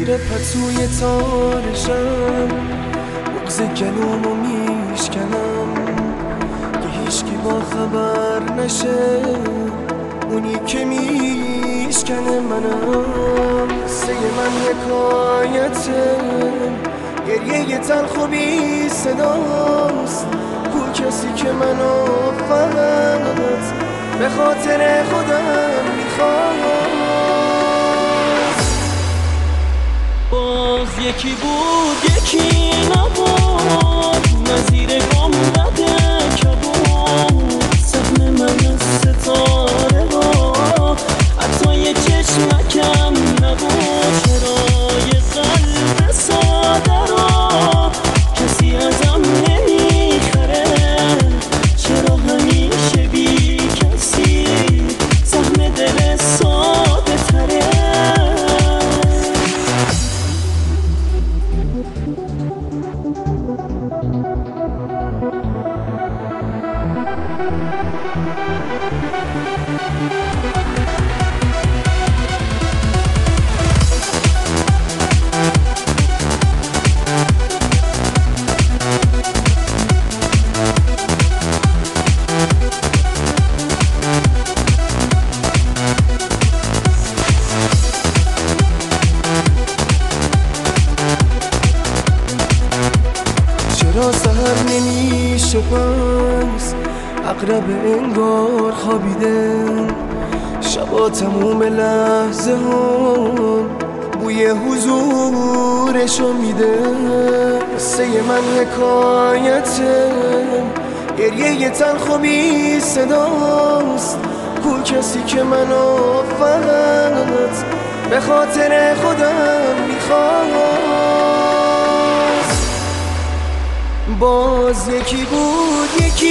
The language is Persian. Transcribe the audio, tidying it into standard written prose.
زیر پتوی تارشم بغز گلومو میشکنم که هیچکی با خبر نشه، اونی که میشکنه منم. قصه من حکایته، گریه تلخ و بی صداست. کو کسی که منو فقط به خاطر خودم میخواد. باز یکی بود یکی نبود، نظیر گنبد کبود. سهم من از ستاره ها حتی یه چشمکم نبود. چرای قلب ساده را کسی ازم نمیخره، چرا همیشه بی کسی سهم دل ساده تره. چرا سهر نمیشه پس عقرب انگار خوابیده، شبا تموم لحظه ها بوی حضورشو میده. قصه من حکایته، گریه تلخ و بی صداست. کو کسی که منو فقط به خاطر خودم میخواد. باز یکی بود یکی